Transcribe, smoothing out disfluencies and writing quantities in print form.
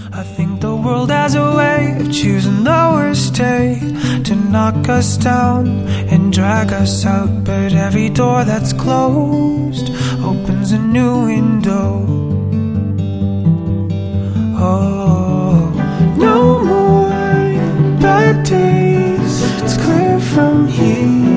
I think the world has a way of choosing the worst day to knock us down and drag us out. But every door that's closed opens a new window. Oh, no more bad days, it's clear from here.